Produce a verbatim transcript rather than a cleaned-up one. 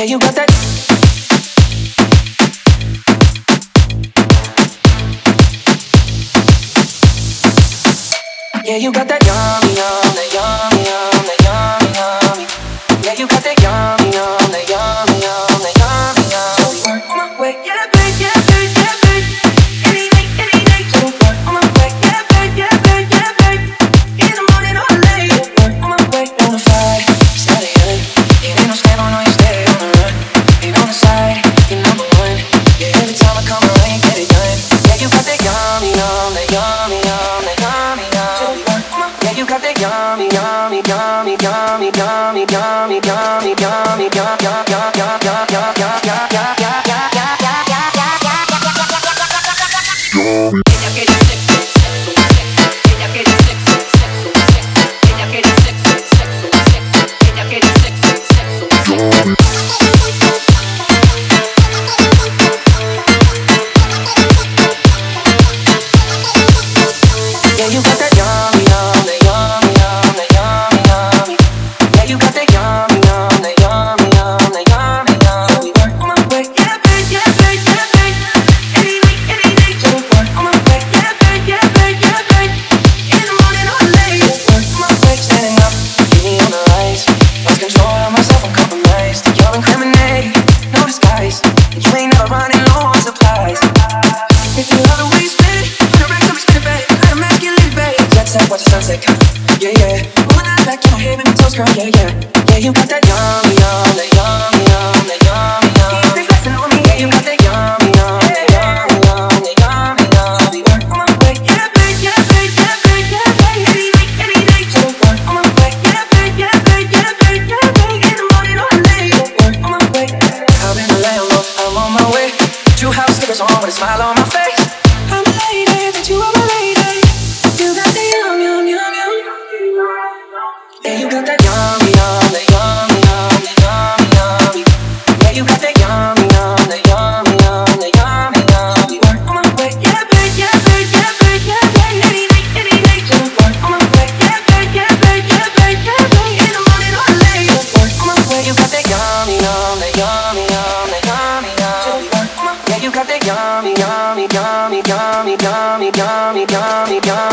Yeah, you got that. Yeah, you got that yummy, yum, that yummy, yum, that yummy, yummy. Yeah, you got that yummy, yum, that yummy, yum, that yummy, yum. So we work on my way, yeah, babe, yeah, babe, yeah, babe. Any night, any day. So we work on my way, yeah, babe, yeah, babe, yeah, babe. In the morning or late, work on my way, bonafide, steady on. It ain't no scam, no, you stay on the run. Ain't on the side, you're number one. Yeah, every time I come around, you get it done. Yeah, you got that yummy, yum, that yummy, yum, that yummy, yum. Yeah, you got that yummy, yummy, yummy, yummy, yummy, yummy, yummy, yummy, yum, yum, yum, yum, yum, yum, yum, yum, yum, yum, yum, yum, yum, yum, yum. Yeah, you got that yummy, yum, that yummy, yum, that yummy, yummy. Yeah, you got that yummy, yum, that yummy, yum, that yummy, yum. So we work on my way, yeah, babe, yeah, babe, yeah, babe. Any night, any day. So we work on my way, yeah, babe, yeah, babe, yeah, babe. In the morning or late. Work on my way, standing up, keep me on the rise. Lost control of myself, I'm compromised. You're incriminating, no disguise. And you ain't never running low on supplies. If you love the way you spin it, put it right to me, spin it back. Watch the sunset come, yeah, yeah. Pulling that back to my head, make my toes curl, yeah, yeah. Yeah, you got that yummy, yum, that yummy, yum, that yummy, yum. Keep it flexing on me. Yeah, you got that yummy, yum, that yummy, yum, that yummy, yum. So we work on my way, yeah, babe, yeah, babe, yeah, babe, yeah, babe. Any night, any day. So we work on my way, yeah, babe, yeah, babe, yeah, babe, yeah, babe. In the morning or late. So we work on my way. I've been a Lambo, I'm on my way. True house slippers on with a smile on my face. I'm a lady, that you are my lady. You got that yum, yum, yum, yum. Yeah, you got that yummy, yum, that yummy, yum, that yummy, yummy. Yeah, you got that yummy, yum, that yummy, yum, that yummy, yum. So we work on my way, yeah, babe, yeah, babe, yeah, babe, yeah, babe. Any night, any day. So we work on my way, yeah, babe, yeah, babe, yeah, babe, yeah, babe. In the morning or late. So we work on my way. You got that yummy, yum, that yummy, yum, that yummy, yum. So we work on my. Yeah, you got that yummy, yummy, yummy, yummy, yummy, yummy, yummy, yummy.